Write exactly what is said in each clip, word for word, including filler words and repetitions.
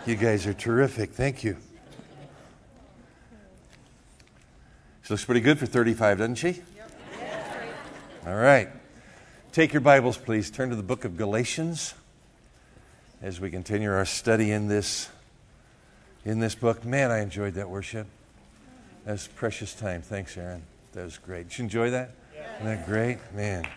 You guys are terrific. Thank you. She looks pretty good for thirty-five, doesn't she? Yep. All right. Take your Bibles, please. Turn to the book of Galatians as we continue our study in this in this book. Man, I enjoyed that worship. That was precious time. Thanks, Aaron. That was great. Did you enjoy that? Yeah. Isn't that great? Man.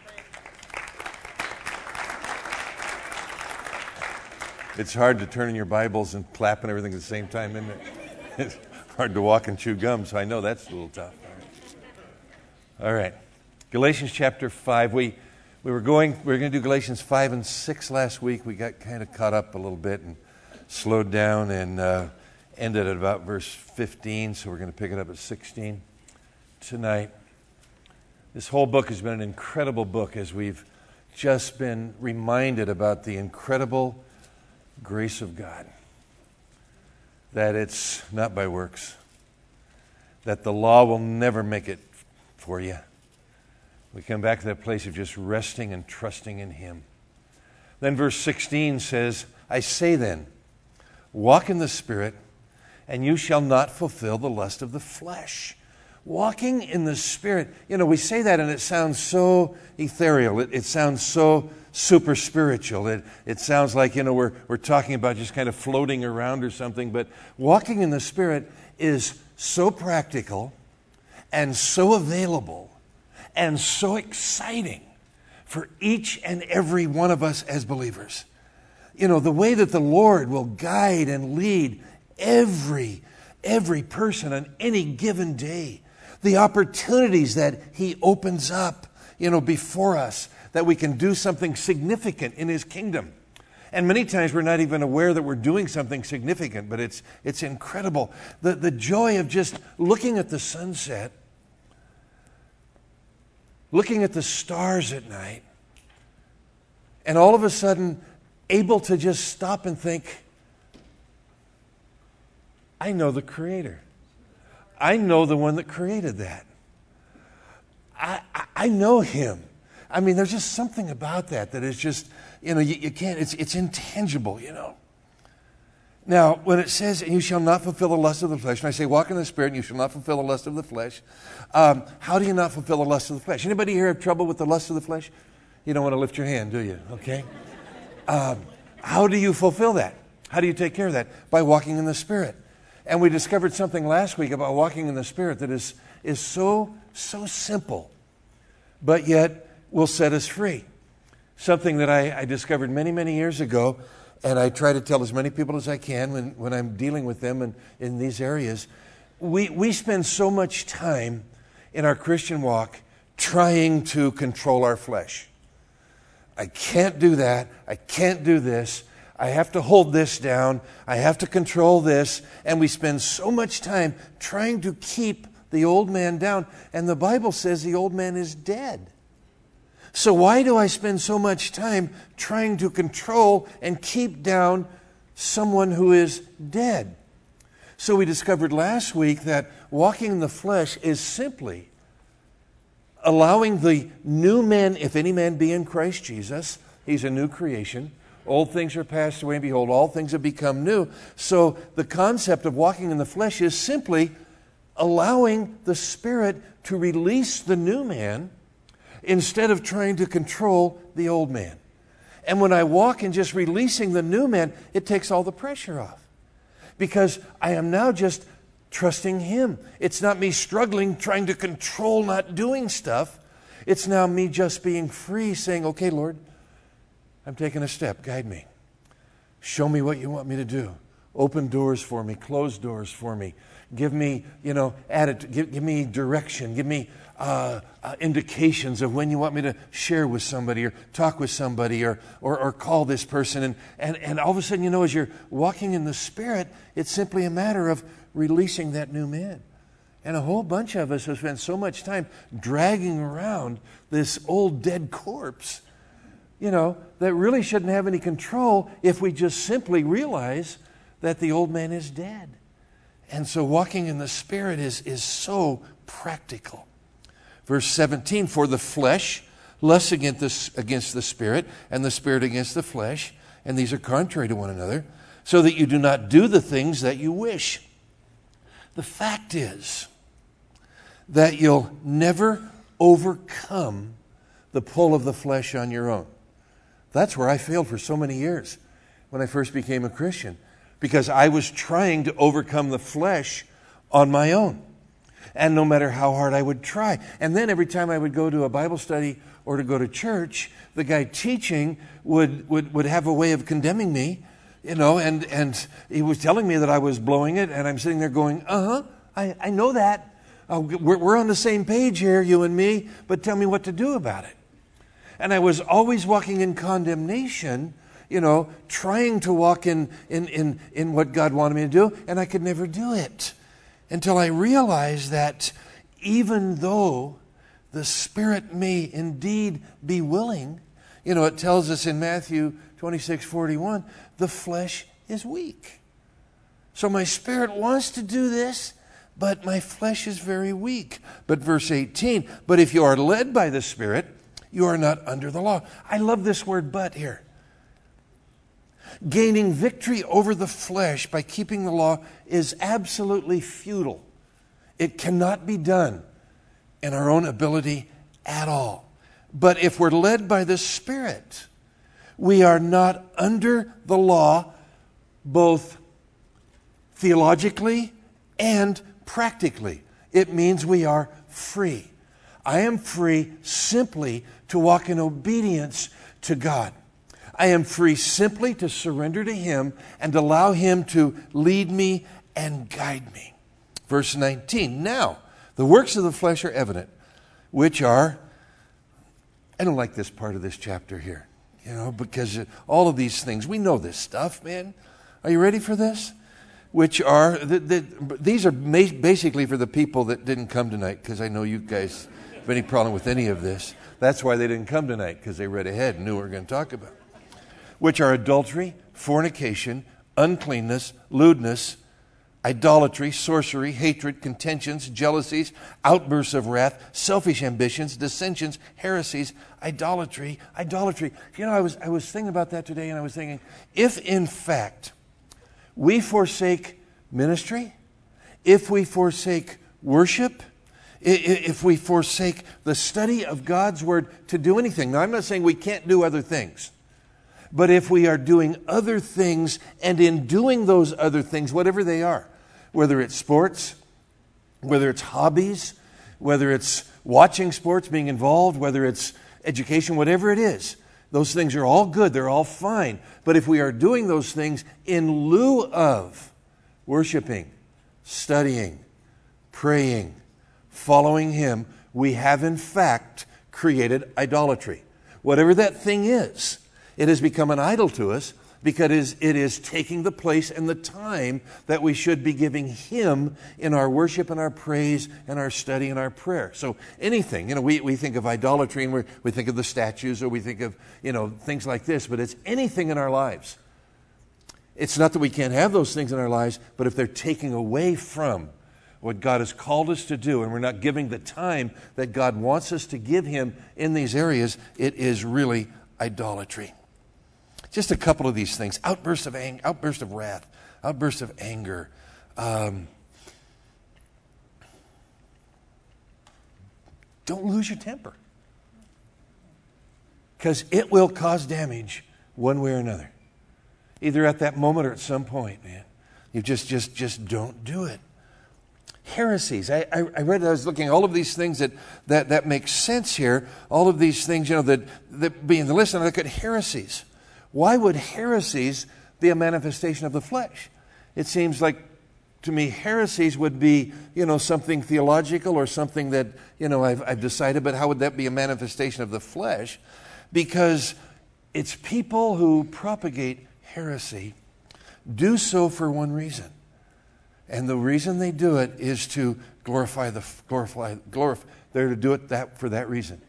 It's hard to turn in your Bibles and clap and everything at the same time, isn't it? It's hard to walk and chew gum, so I know that's a little tough. All right. All right. Galatians chapter five. We we were going we were going to do Galatians five and six last week. We got kind of caught up a little bit and slowed down and uh, ended at about verse fifteen, so we're going to pick it up at sixteen tonight. This whole book has been an incredible book as we've just been reminded about the incredible grace of God, that it's not by works, that the law will never make it for you. We come back to that place of just resting and trusting in Him. Then verse sixteen says, I say then, walk in the Spirit, and you shall not fulfill the lust of the flesh. Walking in the Spirit. You know, we say that and it sounds so ethereal. It, it sounds so super spiritual. It, it sounds like, you know, we're, we're talking about just kind of floating around or something. But walking in the Spirit is so practical and so available and so exciting for each and every one of us as believers. You know, the way that the Lord will guide and lead every, every person on any given day. The opportunities that He opens up, you know, before us, that we can do something significant in His kingdom. And many times we're not even aware that we're doing something significant, but it's it's incredible. The, the joy of just looking at the sunset, looking at the stars at night, and all of a sudden able to just stop and think, I know the Creator. I know the one that created that. I, I, I know Him. I mean, there's just something about that that is just, you know, you, you can't, it's it's intangible, you know. Now, when it says, you shall not fulfill the lust of the flesh, and I say, walk in the Spirit, and you shall not fulfill the lust of the flesh, um, how do you not fulfill the lust of the flesh? Anybody here have trouble with the lust of the flesh? You don't want to lift your hand, do you? Okay. Um, how do you fulfill that? How do you take care of that? By walking in the Spirit. And we discovered something last week about walking in the Spirit that is, is so, so simple, but yet will set us free. Something that I, I discovered many, many years ago, and I try to tell as many people as I can when, when I'm dealing with them in, in these areas. We, we spend so much time in our Christian walk trying to control our flesh. I can't do that. I can't do this. I have to hold this down. I have to control this. And we spend so much time trying to keep the old man down. And the Bible says the old man is dead. So why do I spend so much time trying to control and keep down someone who is dead? So we discovered last week that walking in the flesh is simply allowing the new man, if any man be in Christ Jesus, he's a new creation. Old things are passed away, and behold, all things have become new. So the concept of walking in the flesh is simply allowing the Spirit to release the new man instead of trying to control the old man. And when I walk in just releasing the new man, it takes all the pressure off. Because I am now just trusting Him. It's not me struggling, trying to control not doing stuff. It's now me just being free, saying, okay, Lord, I'm taking a step. Guide me. Show me what you want me to do. Open doors for me. Close doors for me. Give me, you know, attitude. Give, give me direction. Give me uh, uh, indications of when you want me to share with somebody or talk with somebody or or, or call this person. And, and, and all of a sudden, you know, as you're walking in the Spirit, it's simply a matter of releasing that new man. And a whole bunch of us have spent so much time dragging around this old dead corpse, you know, that really shouldn't have any control if we just simply realize that the old man is dead. And so walking in the Spirit is, is so practical. Verse seventeen, for the flesh lusts against the, against the Spirit, and the Spirit against the flesh, and these are contrary to one another, so that you do not do the things that you wish. The fact is that you'll never overcome the pull of the flesh on your own. That's where I failed for so many years when I first became a Christian, because I was trying to overcome the flesh on my own. And no matter how hard I would try. And then every time I would go to a Bible study or to go to church, the guy teaching would, would, would have a way of condemning me, you know, and, and he was telling me that I was blowing it, and I'm sitting there going, uh-huh, I, I know that. Uh, we're, we're on the same page here, you and me, but tell me what to do about it. And I was always walking in condemnation, you know, trying to walk in, in, in, in what God wanted me to do, and I could never do it. Until I realized that even though the Spirit may indeed be willing, you know, it tells us in Matthew twenty-six forty-one, the flesh is weak. So my spirit wants to do this, but my flesh is very weak. But verse eighteen, but if you are led by the Spirit, you are not under the law. I love this word but here. Gaining victory over the flesh by keeping the law is absolutely futile. It cannot be done in our own ability at all. But if we're led by the Spirit, we are not under the law, both theologically and practically. It means we are free. I am free simply to walk in obedience to God. I am free simply to surrender to Him and allow Him to lead me and guide me. Verse nineteen, now, the works of the flesh are evident, which are, I don't like this part of this chapter here, you know, because all of these things, we know this stuff, man. Are you ready for this? Which are, the, the, these are basically for the people that didn't come tonight, because I know you guys have any problem with any of this. That's why they didn't come tonight, because they read ahead and knew what we were going to talk about. Which are adultery, fornication, uncleanness, lewdness, idolatry, sorcery, hatred, contentions, jealousies, outbursts of wrath, selfish ambitions, dissensions, heresies, idolatry, idolatry. You know, I was I was thinking about that today, and I was thinking, if in fact we forsake ministry, if we forsake worship, if we forsake the study of God's Word to do anything. Now, I'm not saying we can't do other things. But if we are doing other things, and in doing those other things, whatever they are, whether it's sports, whether it's hobbies, whether it's watching sports, being involved, whether it's education, whatever it is, those things are all good. They're all fine. But if we are doing those things in lieu of worshiping, studying, praying, following Him, we have in fact created idolatry. Whatever that thing is, it has become an idol to us because it is taking the place and the time that we should be giving Him in our worship and our praise and our study and our prayer. So anything, you know, we, we think of idolatry and we we think of the statues, or we think of, you know, things like this, but it's anything in our lives. It's not that we can't have those things in our lives, but if they're taking away from what God has called us to do, and we're not giving the time that God wants us to give Him in these areas, it is really idolatry. Just a couple of these things. Outbursts of anger, outbursts of wrath, outbursts of anger. Um, don't lose your temper, because it will cause damage one way or another. Either at that moment or at some point, man. You just, just, just don't do it. Heresies. I, I, I read, I was looking at all of these things that, that, that make sense here. All of these things, you know, that, that being the list, and I look at heresies. Why would heresies be a manifestation of the flesh? It seems like, to me, heresies would be, you know, something theological or something that, you know, I've, I've decided, but how would that be a manifestation of the flesh? Because it's people who propagate heresy do so for one reason. And the reason they do it is to glorify the, glorify, glorify, they're to do it that for that reason.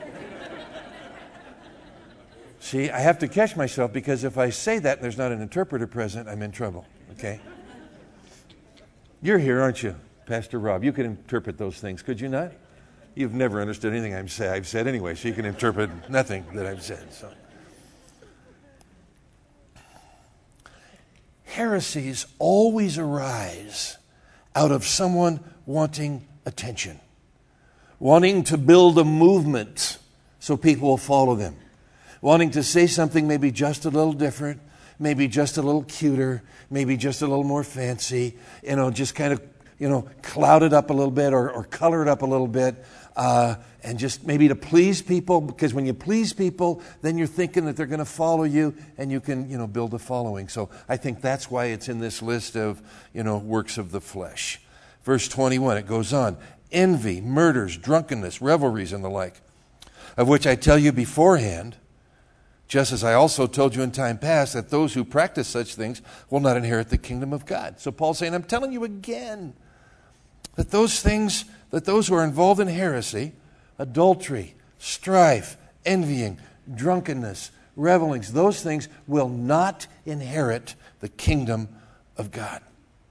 See, I have to catch myself, because if I say that and there's not an interpreter present, I'm in trouble, okay? You're here, aren't you, Pastor Rob? You can interpret those things, could you not? You've never understood anything I've said, I've said anyway, so you can interpret nothing that I've said. So, heresies always arise out of someone wanting attention, wanting to build a movement so people will follow them, wanting to say something maybe just a little different, maybe just a little cuter, maybe just a little more fancy, you know, just kind of, you know, cloud it up a little bit or, or color it up a little bit, uh, and just maybe to please people, because when you please people, then you're thinking that they're going to follow you, and you can, you know, build a following. So I think that's why it's in this list of, you know, works of the flesh. Verse twenty-one, it goes on, envy, murders, drunkenness, revelries, and the like, of which I tell you beforehand, just as I also told you in time past, that those who practice such things will not inherit the kingdom of God. So Paul's saying, I'm telling you again, that those things, that those who are involved in heresy, adultery, strife, envying, drunkenness, revelings, those things will not inherit the kingdom of God.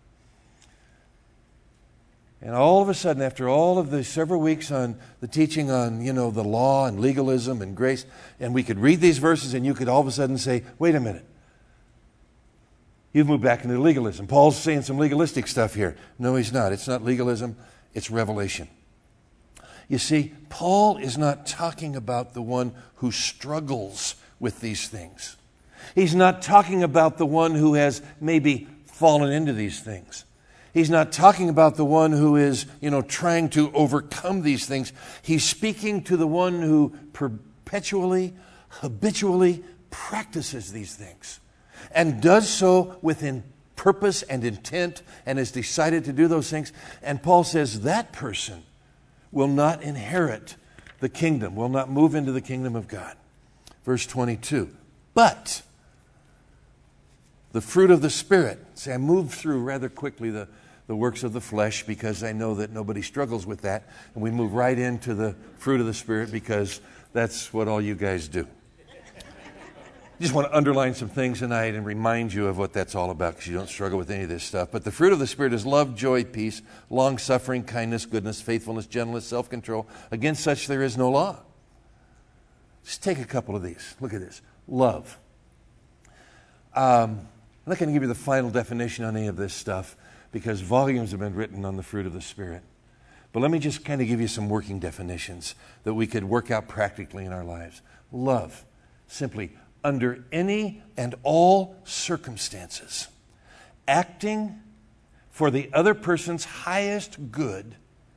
And all of a sudden, after all of the several weeks on the teaching on, you know, the law and legalism and grace, and we could read these verses and you could all of a sudden say, wait a minute, you've moved back into legalism. Paul's saying some legalistic stuff here. No, he's not. It's not legalism, it's revelation. You see, Paul is not talking about the one who struggles with these things. He's not talking about the one who has maybe fallen into these things. He's not talking about the one who is, you know, trying to overcome these things. He's speaking to the one who perpetually, habitually practices these things and does so within purpose and intent and has decided to do those things. And Paul says that person will not inherit the kingdom, will not move into the kingdom of God. Verse twenty-two, but the fruit of the Spirit. See, I moved through rather quickly the, the works of the flesh because I know that nobody struggles with that. And we move right into the fruit of the Spirit because that's what all you guys do. I just want to underline some things tonight and remind you of what that's all about because you don't struggle with any of this stuff. But the fruit of the Spirit is love, joy, peace, long-suffering, kindness, goodness, faithfulness, gentleness, self-control. Against such there is no law. Just take a couple of these. Look at this. Love. Um... I'm not going to give you the final definition on any of this stuff because volumes have been written on the fruit of the Spirit. But let me just kind of give you some working definitions that we could work out practically in our lives. Love, simply, under any and all circumstances, acting for the other person's highest good,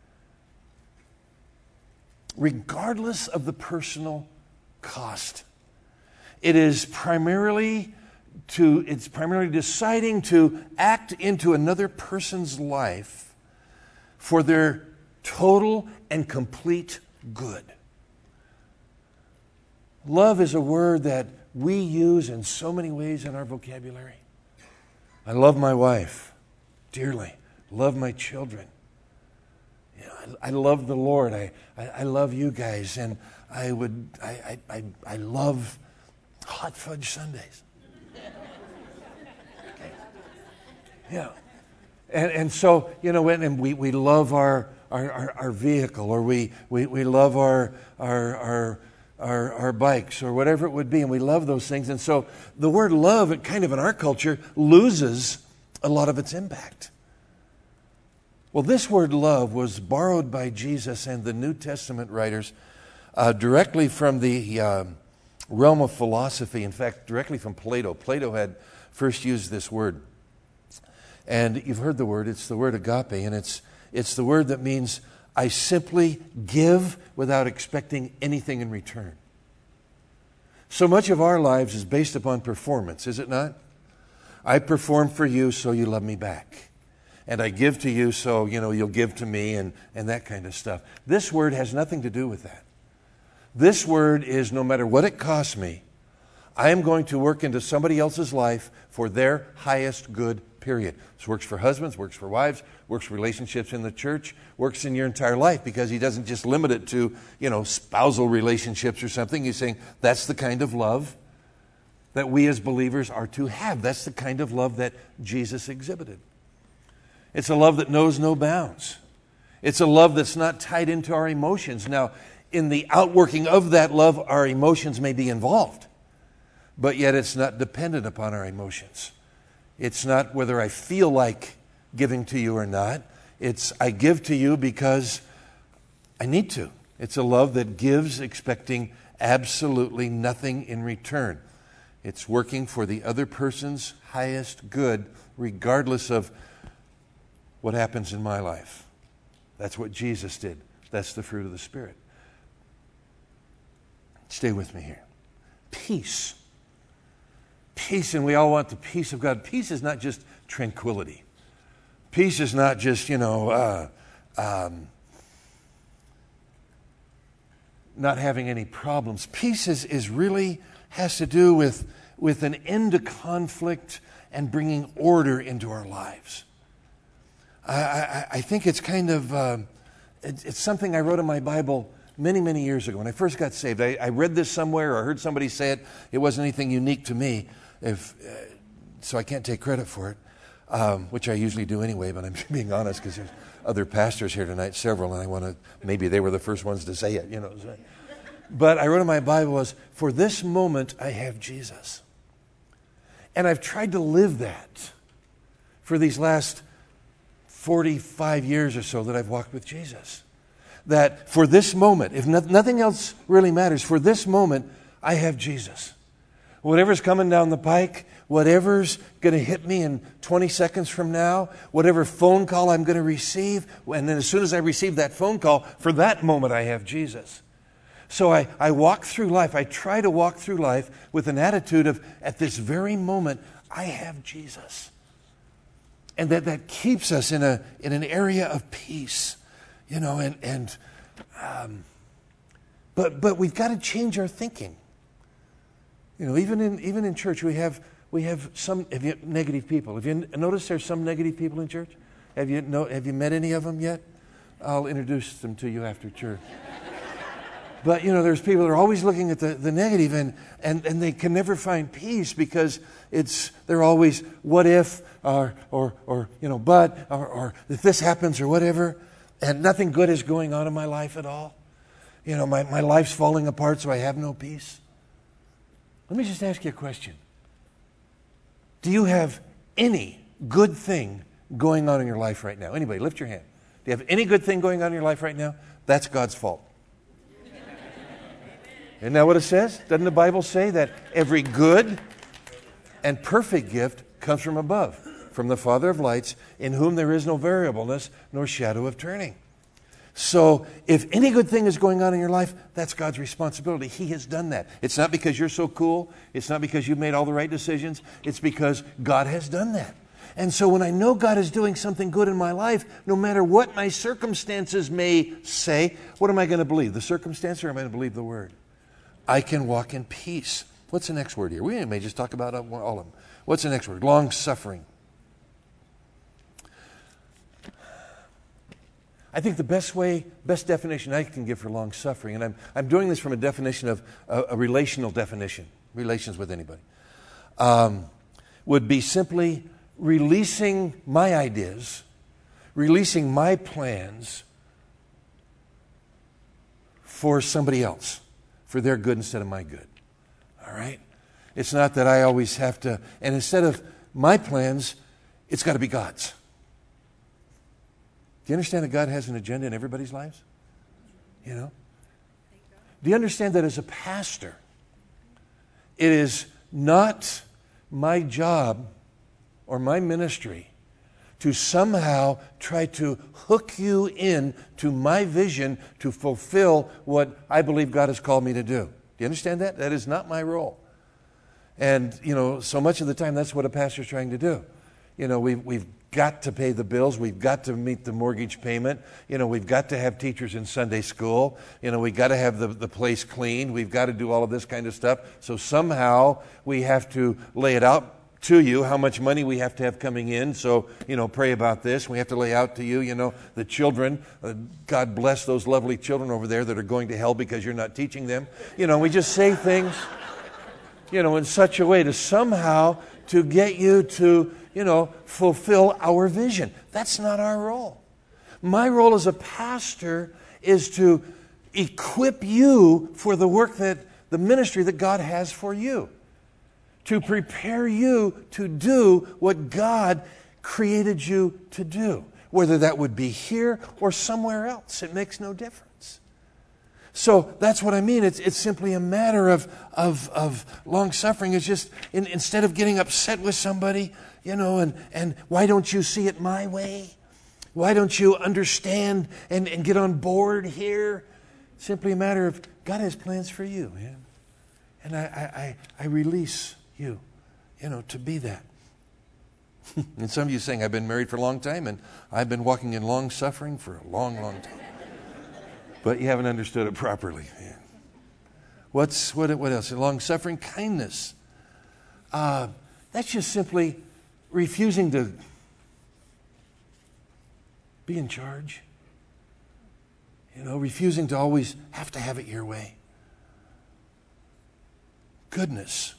regardless of the personal cost. It is primarily to it's primarily deciding to act into another person's life for their total and complete good. Love is a word that we use in so many ways in our vocabulary. I love my wife dearly. Love my children. You know, I, I love the Lord. I, I, I love you guys, and I would I, I, I, I love hot fudge sundaes. Yeah. And and so, you know, and we, we love our, our, our, our vehicle, or we, we, we love our, our our our our bikes, or whatever it would be, and we love those things. And so the word love, it kind of in our culture, loses a lot of its impact. Well, this word love was borrowed by Jesus and the New Testament writers uh, directly from the um, realm of philosophy. In fact, directly from Plato. Plato had first used this word. And you've heard the word, it's the word agape, and it's it's the word that means I simply give without expecting anything in return. So much of our lives is based upon performance, is it not? I perform for you so you love me back. And I give to you so, you know, you'll give to me and, and that kind of stuff. This word has nothing to do with that. This word is no matter what it costs me, I am going to work into somebody else's life for their highest good, period. This works for husbands, works for wives, works for relationships in the church, works in your entire life because he doesn't just limit it to, you know, spousal relationships or something. He's saying that's the kind of love that we as believers are to have. That's the kind of love that Jesus exhibited. It's a love that knows no bounds. It's a love that's not tied into our emotions. Now, in the outworking of that love, our emotions may be involved, but yet it's not dependent upon our emotions. It's not whether I feel like giving to you or not. It's I give to you because I need to. It's a love that gives, expecting absolutely nothing in return. It's working for the other person's highest good, regardless of what happens in my life. That's what Jesus did. That's the fruit of the Spirit. Stay with me here. Peace. Peace, and we all want the peace of God. Peace is not just tranquility. Peace is not just, you know, uh, um, not having any problems. Peace is, is really has to do with, with an end to conflict and bringing order into our lives. I, I, I think it's kind of, uh, it, it's something I wrote in my Bible many, many years ago when I first got saved. I, I read this somewhere or heard somebody say it. It wasn't anything unique to me, if, uh, so I can't take credit for it, um, which I usually do anyway, but I'm being honest because there's other pastors here tonight, several, and I want to, maybe they were the first ones to say it, you know. But I wrote in my Bible was, for this moment I have Jesus. And I've tried to live that for these last forty-five years or so that I've walked with Jesus. That for this moment, if no, nothing else really matters, for this moment, I have Jesus. Whatever's coming down the pike, whatever's going to hit me in twenty seconds from now, whatever phone call I'm going to receive, and then as soon as I receive that phone call, for that moment I have Jesus. So I, I walk through life, I try to walk through life with an attitude of, at this very moment, I have Jesus. And that, that keeps us in a in an area of peace. You know, and, and um, but but we've got to change our thinking. You know, even in even in church, we have we have some have you, negative people. Have you noticed there's some negative people in church? Have you know, have you met any of them yet? I'll introduce them to you after church. But you know, there's people that are always looking at the, the negative, and, and, and they can never find peace because it's they're always what if or or or you know but or, or if this happens or whatever. And nothing good is going on in my life at all. You know, my, my life's falling apart, so I have no peace. Let me just ask you a question. Do you have any good thing going on in your life right now? Anybody, lift your hand. Do you have any good thing going on in your life right now? That's God's fault. Isn't that what it says? Doesn't the Bible say that every good and perfect gift comes from above, from the Father of lights, in whom there is no variableness nor shadow of turning? So if any good thing is going on in your life, that's God's responsibility. He has done that. It's not because you're so cool. It's not because you've made all the right decisions. It's because God has done that. And so when I know God is doing something good in my life, no matter what my circumstances may say, what am I going to believe? The circumstance, or am I going to believe the Word? I can walk in peace. What's the next word here? We may just talk about all of them. What's the next word? Long suffering. I think the best way, best definition I can give for long suffering, and I'm I'm doing this from a definition of a, a relational definition, relations with anybody, um, would be simply releasing my ideas, releasing my plans for somebody else, for their good instead of my good. All right? It's not that I always have to, and instead of my plans, it's got to be God's. Do you understand that God has an agenda in everybody's lives? You know? Do you understand that as a pastor, it is not my job or my ministry to somehow try to hook you in to my vision to fulfill what I believe God has called me to do. Do you understand that? That is not my role. And, you know, so much of the time that's what a pastor's trying to do. You know, we've, we've got to pay the bills. We've got to meet the mortgage payment. You know, we've got to have teachers in Sunday school. You know, we've got to have the, the place cleaned. We've got to do all of this kind of stuff. So somehow we have to lay it out to you how much money we have to have coming in. So, you know, pray about this. We have to lay out to you, you know, the children. Uh, God bless those lovely children over there that are going to hell because you're not teaching them. You know, we just say things, you know, in such a way to somehow to get you to, you know, fulfill our vision. That's not our role. My role as a pastor is to equip you for the work that, the ministry that God has for you. to prepare you to do what God created you to do. Whether that would be here or somewhere else, it makes no difference. So that's what I mean. It's, it's simply a matter of, of, of long suffering. It's just, in, instead of getting upset with somebody, you know, and, and why don't you see it my way? Why don't you understand and, and get on board here? It's simply a matter of God has plans for you, man. And I, I, I release you, you know, to be that. And some of you saying, I've been married for a long time and I've been walking in long suffering for a long, long time. But you haven't understood it properly. Man. What's what? What else? Long suffering, kindness. Uh, that's just simply refusing to be in charge. You know, refusing to always have to have it your way. Goodness.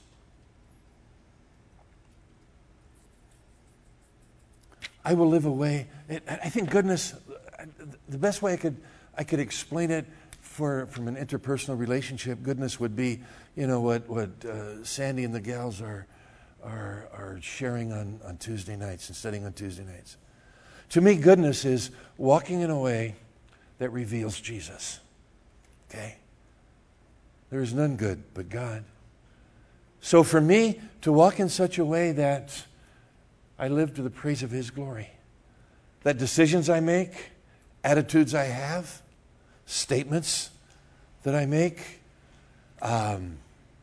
I will live a way. I think goodness, the best way I could I could explain it for from an interpersonal relationship, goodness would be, you know, what what uh, Sandy and the gals are are are sharing on, on Tuesday nights and studying on Tuesday nights. To me, goodness is walking in a way that reveals Jesus. Okay? There is none good but God. So for me, to walk in such a way that I live to the praise of His glory. That decisions I make, attitudes I have, statements that I make, um,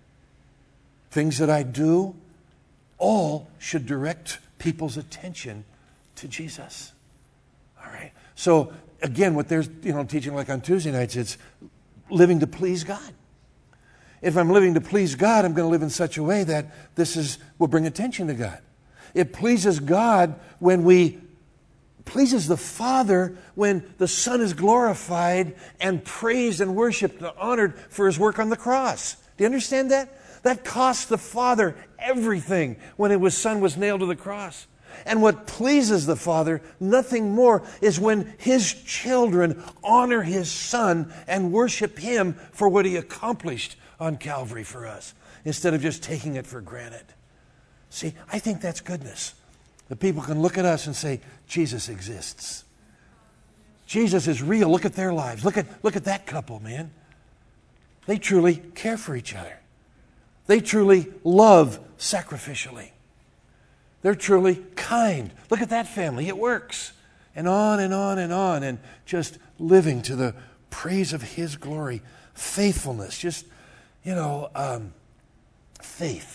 things that I do, all should direct people's attention to Jesus. All right? So, again, what there's, you know, teaching like on Tuesday nights, it's living to please God. If I'm living to please God, I'm going to live in such a way that this is will bring attention to God. It pleases God when we, pleases the Father when the Son is glorified and praised and worshiped and honored for His work on the cross. Do you understand that? That cost the Father everything when His Son was nailed to the cross. And what pleases the Father, nothing more, is when His children honor His Son and worship Him for what He accomplished on Calvary for us, instead of just taking it for granted. See, I think that's goodness. The people can look at us and say, Jesus exists. Jesus is real. Look at their lives. Look at, look at that couple, man. They truly care for each other. They truly love sacrificially. They're truly kind. Look at that family. It works. And on and on and on. And just living to the praise of His glory. Faithfulness. Just, you know, um, faith.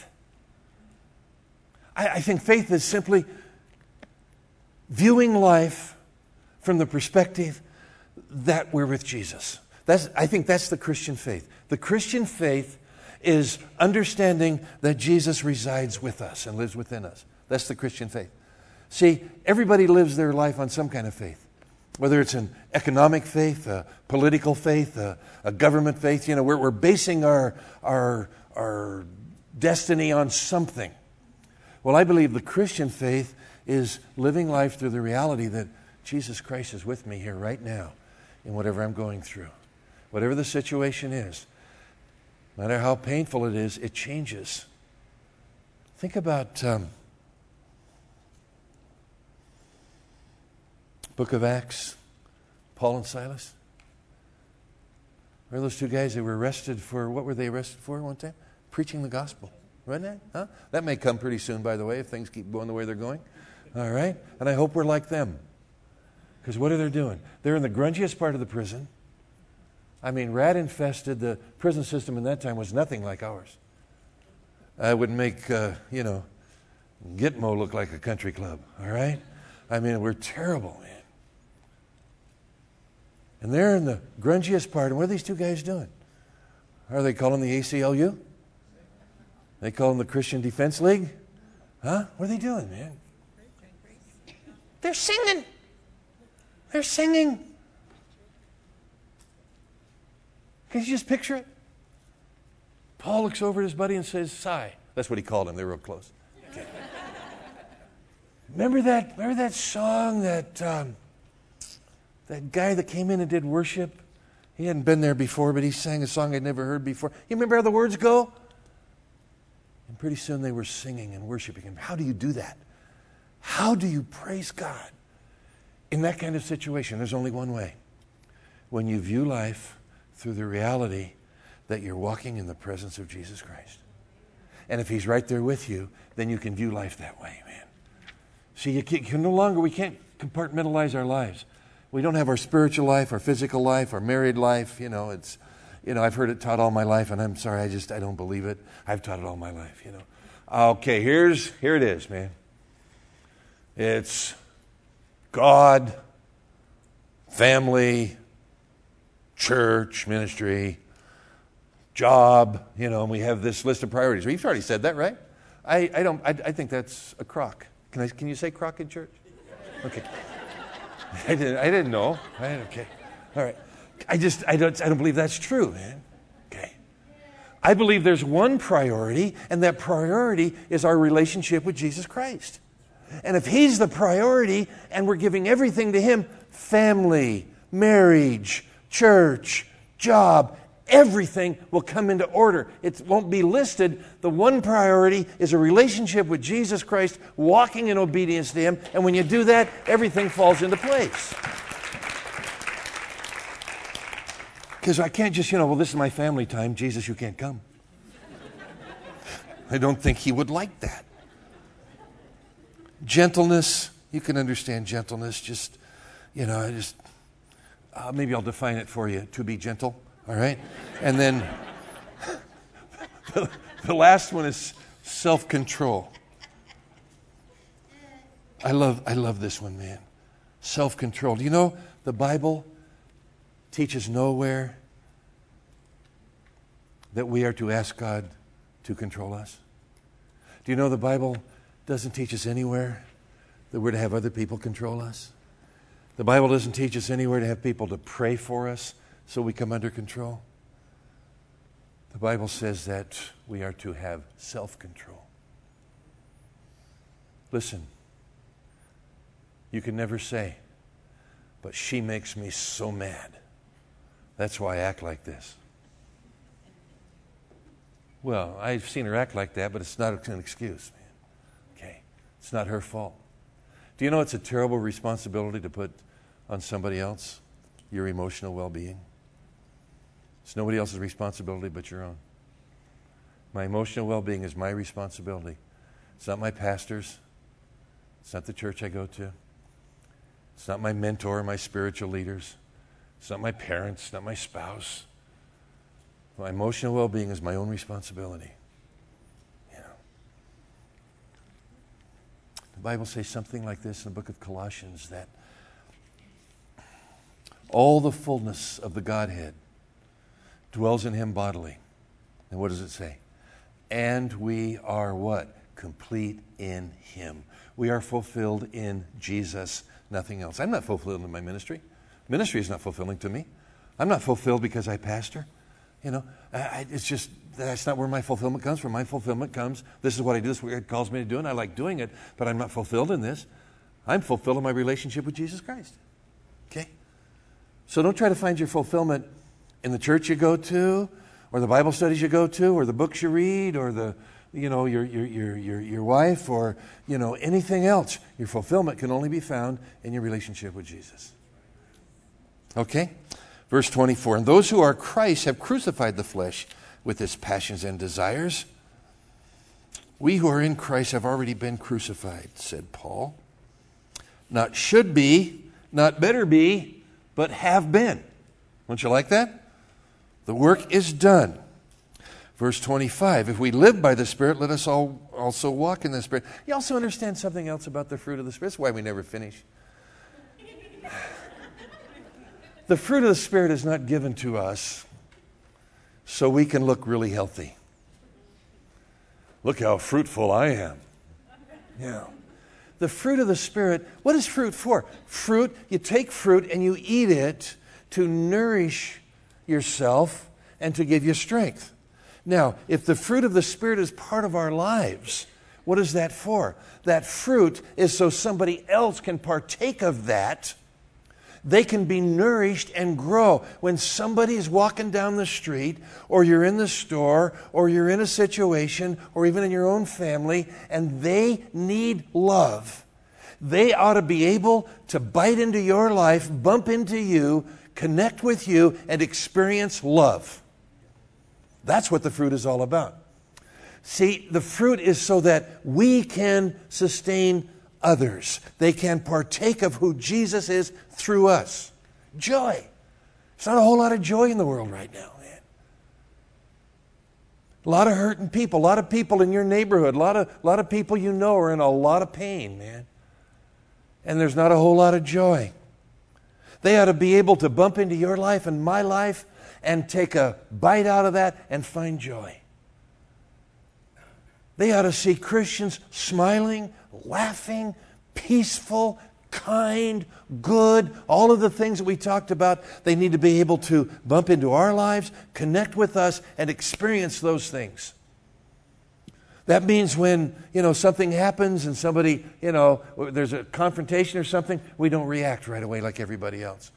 I think faith is simply viewing life from the perspective that we're with Jesus. That's, I think that's the Christian faith. The Christian faith is understanding that Jesus resides with us and lives within us. That's the Christian faith. See, everybody lives their life on some kind of faith. Whether it's an economic faith, a political faith, a, a government faith, you know, we're, we're basing our, our, our destiny on something. Well, I believe the Christian faith is living life through the reality that Jesus Christ is with me here right now in whatever I'm going through. Whatever the situation is, no matter how painful it is, it changes. Think about um, Book of Acts, Paul and Silas. Remember those two guys that were arrested for, what were they arrested for one time? Preaching the gospel. Wasn't that? Huh? That may come pretty soon, by the way, if things keep going the way they're going. All right? And I hope we're like them. Because what are they doing? They're in the grungiest part of the prison. I mean, rat-infested. The prison system in that time was nothing like ours. I would make, uh, you know, Gitmo look like a country club. All right? I mean, we're terrible, man. And they're in the grungiest part. And what are these two guys doing? Are they calling the A C L U? They call them the Christian Defense League? Huh? What are they doing, man? They're singing. They're singing. Can you just picture it? Paul looks over at his buddy and says, "Sigh." That's what he called him. They were real close. Okay. remember that? Remember that song that um, that guy that came in and did worship? He hadn't been there before, but he sang a song I'd never heard before. You remember how the words go? And pretty soon they were singing and worshiping Him. How do you do that? How do you praise God in that kind of situation? There's only one way. When you view life through the reality that you're walking in the presence of Jesus Christ. And if He's right there with you, then you can view life that way, man. See, you can, you can no longer, we can't compartmentalize our lives. We don't have our spiritual life, our physical life, our married life. You know, it's, you know, I've heard it taught all my life, and I'm sorry, I just, I don't believe it. I've taught it all my life, you know. Okay, here's, here it is, man. It's God, family, church, ministry, job, you know, and we have this list of priorities. Well, you've already said that, right? I, I don't, I, I think that's a crock. Can I, can you say crock in church? Okay. I didn't, I didn't know. I, okay. All right. I just, I don't, I don't believe that's true, man. Okay. I believe there's one priority, and that priority is our relationship with Jesus Christ. And if He's the priority and we're giving everything to Him, family, marriage, church, job, everything will come into order. It won't be listed. The one priority is a relationship with Jesus Christ, walking in obedience to Him. And when you do that, everything falls into place. Because I can't just, you know, well, this is my family time. Jesus, you can't come. I don't think He would like that. Gentleness, you can understand gentleness. Just, you know, I just, uh, maybe I'll define it for you. To be gentle, all right? And then the, the last one is self-control. I love, I love this one, man. Self-control. Do you know the Bible teaches nowhere that we are to ask God to control us? Do you know the Bible doesn't teach us anywhere that we're to have other people control us? The Bible doesn't teach us anywhere to have people to pray for us so we come under control. The Bible says that we are to have self-control. Listen, you can never say, but she makes me so mad. That's why I act like this. Well, I've seen her act like that, but it's not an excuse, man. Okay? It's not her fault. Do you know it's a terrible responsibility to put on somebody else your emotional well-being? It's nobody else's responsibility but your own. My emotional well-being is my responsibility. It's not my pastor's. It's not the church I go to. It's not my mentor, my spiritual leaders. It's not my parents, it's not my spouse. My emotional well-being is my own responsibility. You know. The Bible says something like this in the book of Colossians, that all the fullness of the Godhead dwells in Him bodily. And what does it say? And we are what? Complete in Him. We are fulfilled in Jesus, nothing else. I'm not fulfilled in my ministry. Ministry is not fulfilling to me. I'm not fulfilled because I pastor. You know, I, it's just, that's not where my fulfillment comes from. My fulfillment comes, this is what I do, this is what God calls me to do, and I like doing it, but I'm not fulfilled in this. I'm fulfilled in my relationship with Jesus Christ. Okay? So don't try to find your fulfillment in the church you go to, or the Bible studies you go to, or the books you read, or the, you know, your your your your, your wife, or, you know, anything else. Your fulfillment can only be found in your relationship with Jesus. Okay? Verse twenty-four, and those who are Christ have crucified the flesh with its passions and desires. We who are in Christ have already been crucified, said Paul. Not should be, not better be, but have been. Don't you like that? The work is done. Verse twenty-five, if we live by the Spirit, let us all also walk in the Spirit. You also understand something else about the fruit of the Spirit? That's why we never finish. The fruit of the Spirit is not given to us so we can look really healthy. Look how fruitful I am. Yeah. The fruit of the Spirit, what is fruit for? Fruit, you take fruit and you eat it to nourish yourself and to give you strength. Now, if the fruit of the Spirit is part of our lives, what is that for? That fruit is so somebody else can partake of that. They can be nourished and grow. When somebody is walking down the street, or you're in the store, or you're in a situation, or even in your own family, and they need love, they ought to be able to bite into your life, bump into you, connect with you, and experience love. That's what the fruit is all about. See, the fruit is so that we can sustain others. They can partake of who Jesus is through us. Joy. There's not a whole lot of joy in the world right now, man. A lot of hurting people. A lot of people in your neighborhood. A lot of, a lot of people you know are in a lot of pain, man. And there's not a whole lot of joy. They ought to be able to bump into your life and my life and take a bite out of that and find joy. They ought to see Christians smiling, laughing, peaceful, kind, good, all of the things that we talked about. They need to be able to bump into our lives, connect with us, and experience those things. That means when, you know, something happens and somebody, you know, there's a confrontation or something, we don't react right away like everybody else.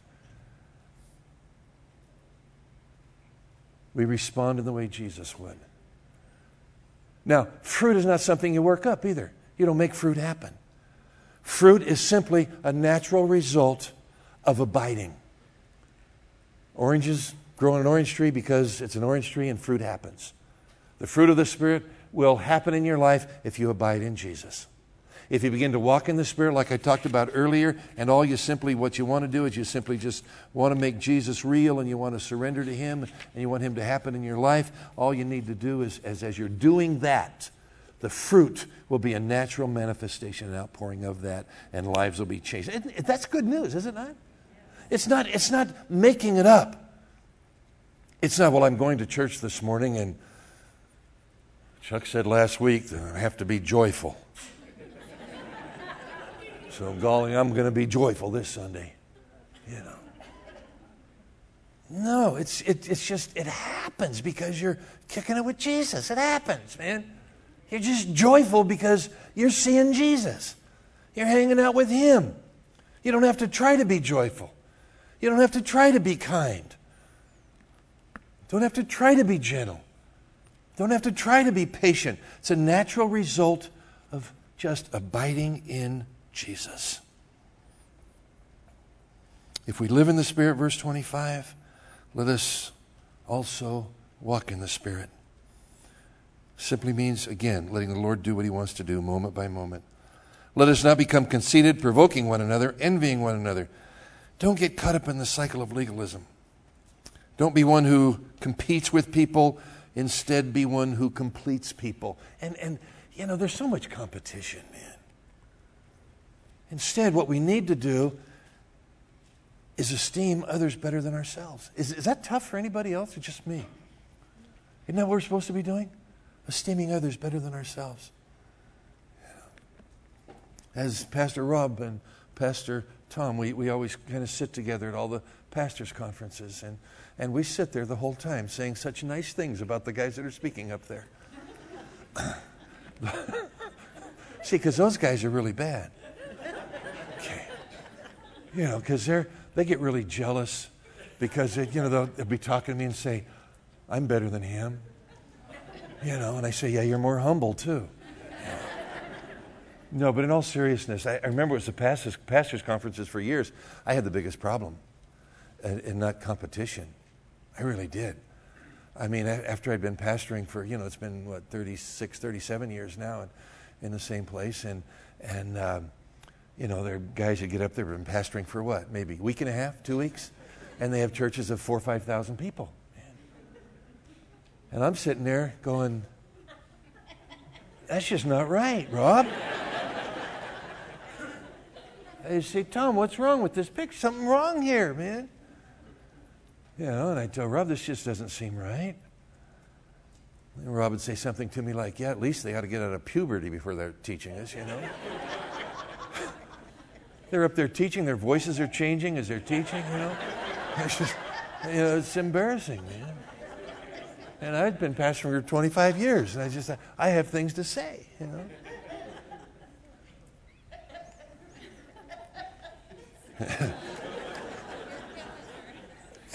We respond in the way Jesus would. Now, fruit is not something you work up either. You don't make fruit happen. Fruit is simply a natural result of abiding. Oranges grow on an orange tree because it's an orange tree and fruit happens. The fruit of the Spirit will happen in your life if you abide in Jesus. If you begin to walk in the Spirit like I talked about earlier, and all you simply, what you want to do is you simply just want to make Jesus real and you want to surrender to Him and you want Him to happen in your life, all you need to do is, as, as you're doing that, the fruit will be a natural manifestation and outpouring of that, and lives will be changed. It, it, that's good news, is it not? It's not, it's not making it up. It's not, well, I'm going to church this morning and Chuck said last week that I have to be joyful. So, golly, I'm going to be joyful this Sunday. You know. No, it's it, it's just, it happens because you're kicking it with Jesus. It happens, man. You're just joyful because you're seeing Jesus. You're hanging out with Him. You don't have to try to be joyful. You don't have to try to be kind. Don't have to try to be gentle. Don't have to try to be patient. It's a natural result of just abiding in Jesus. If we live in the Spirit, verse twenty-five, let us also walk in the Spirit. Simply means, again, letting the Lord do what He wants to do moment by moment. Let us not become conceited, provoking one another, envying one another. Don't get caught up in the cycle of legalism. Don't be one who competes with people. Instead, be one who completes people. And, and you know, there's so much competition, man. Instead, what we need to do is esteem others better than ourselves. Is, is that tough for anybody else or just me? Isn't that what we're supposed to be doing? Esteeming others better than ourselves. Yeah. As Pastor Rob and Pastor Tom, we, we always kind of sit together at all the pastors' conferences, and, and we sit there the whole time saying such nice things about the guys that are speaking up there. See, because those guys are really bad. Okay. You know, because they're they get really jealous because, they, you know, they'll, they'll be talking to me and say, I'm better than him. You know, and I say, yeah, you're more humble too. Yeah. No, but in all seriousness, I, I remember it was the pastors, pastors' conferences for years. I had the biggest problem in, in not competition. I really did. I mean, after I'd been pastoring for, you know, it's been, what, thirty-six, thirty-seven years now in, in the same place. And, and um, you know, there are guys that get up there who've been pastoring for what, maybe a week and a half, two weeks? And they have churches of four or five thousand people. And I'm sitting there going, that's just not right, Rob. I say, Tom, what's wrong with this picture? Something wrong here, man. You know, and I tell Rob, this just doesn't seem right. And Rob would say something to me like, yeah, at least they ought to get out of puberty before they're teaching us, you know. They're up there teaching, their voices are changing as they're teaching, you know. It's just, you know, it's embarrassing, man. And I'd been pastoring for twenty-five years, and I just, I have things to say, you know.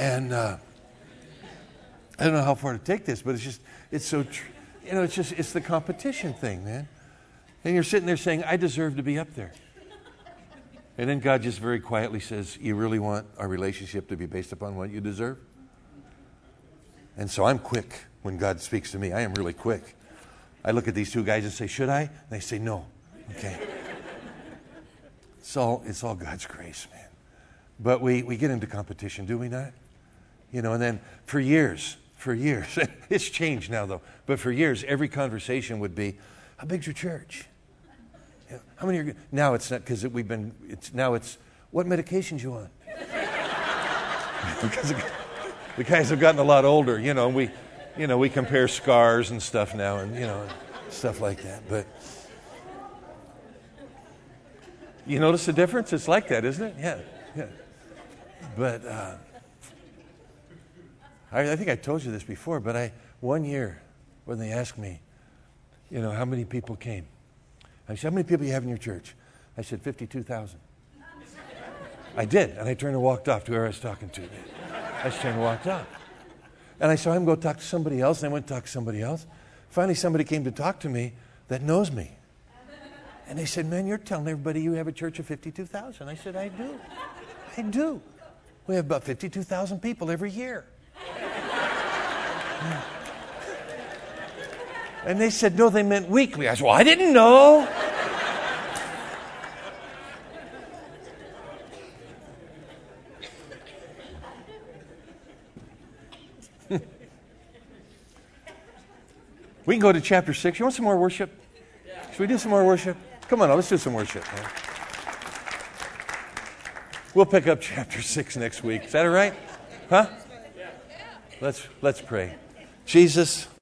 And uh, I don't know how far to take this, but it's just, it's so, tr- you know, it's just, it's the competition thing, man. And you're sitting there saying, I deserve to be up there. And then God just very quietly says, you really want our relationship to be based upon what you deserve? And so I'm quick when God speaks to me. I am really quick. I look at these two guys and say, should I? And they say, no. Okay. It's all, it's all God's grace, man. But we, we get into competition, do we not? You know, and then for years, for years, it's changed now though, but for years, every conversation would be, how big's your church? You know, how many are, now it's not, because we've been, it's now it's, what medications you on? Because the guys have gotten a lot older, you know, we, you know, we compare scars and stuff now and, you know, stuff like that. But you notice the difference? It's like that, isn't it? Yeah, yeah. But uh, I, I think I told you this before, but I one year when they asked me, you know, how many people came? I said, how many people you have in your church? I said, fifty-two thousand. I did, and I turned and walked off to whoever I was talking to. I just turned and walked off. And I saw him go talk to somebody else, and I went to talk to somebody else. Finally, somebody came to talk to me that knows me. And they said, man, you're telling everybody you have a church of fifty-two thousand. I said, I do. I do. We have about fifty-two thousand people every year. Yeah. And they said, no, they meant weekly. I said, well, I didn't know. We can go to chapter six. You want some more worship? Should we do some more worship? Come on, let's do some worship, man. We'll pick up chapter six next week. Is that all right? Huh? Let's let's pray. Jesus,